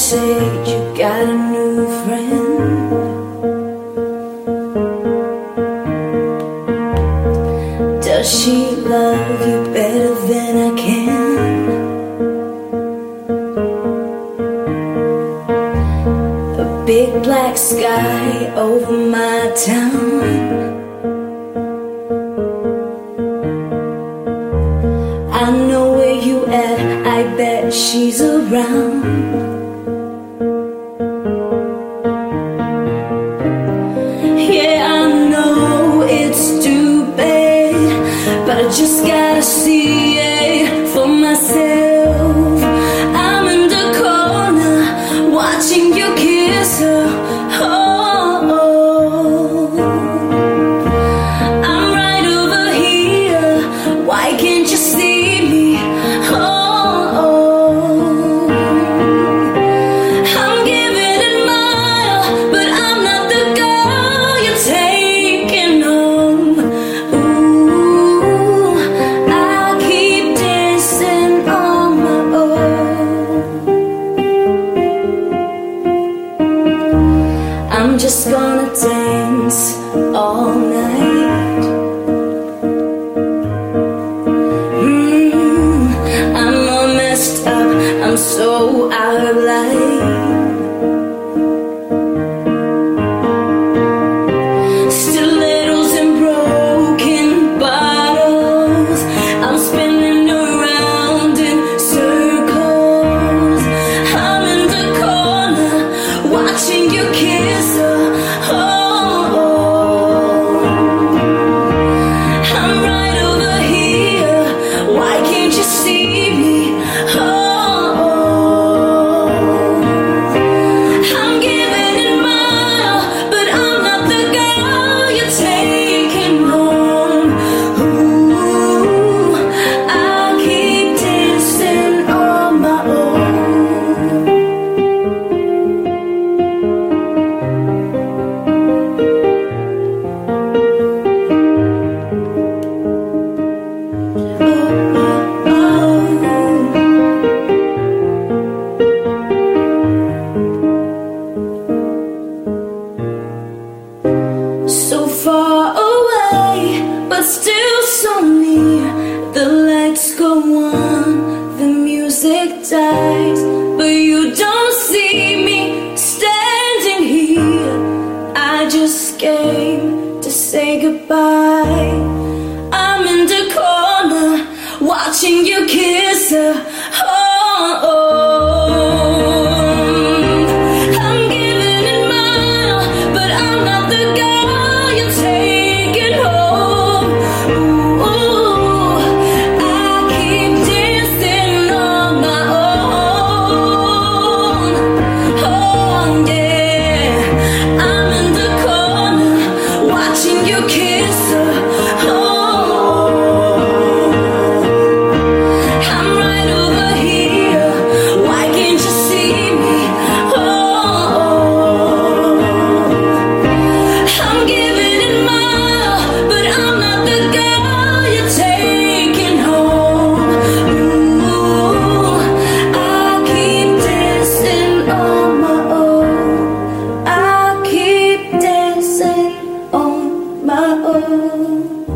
said you got a new friend. Does she love you better than I can? A big black sky over my town. I know where you at, I bet she's around. Yeah, I know it's too bad, but I just gotta see it for myself. I'm in the corner, watching you kiss her. Oh, I'm right over here, why can't you see me? Oh, I'm giving it my all, but I'm not the girl you're taking home. Ooh, I'll keep dancing on my own. I'm just gonna dance all night. I'm all messed up, I'm so out of line. Stilettos and broken bottles, I'm spinning around in circles. I'm in the corner, watching you kiss her. Oh, I'm right over here, why can't you see me? Oh, I'm giving it my all, but I'm not the girl you're taking home. Ooh, I'll keep dancing on my own. So far away, but still so near. The lights go on, the music dies, but you don't see me standing here. I just came to say goodbye. I'm in the corner, watching you kiss her. Oh, I'm giving it my all, but I'm not the girl you're taking home. Ooh, I keep dancing on my own. Oh, yeah, I'm in the corner, watching you kiss her. Oh, I'm right over here, why can't you see me? Oh, I'm giving it my all, but I'm not the girl you're taking home. Ooh, I'll keep dancing on my own. I'll keep dancing on my own.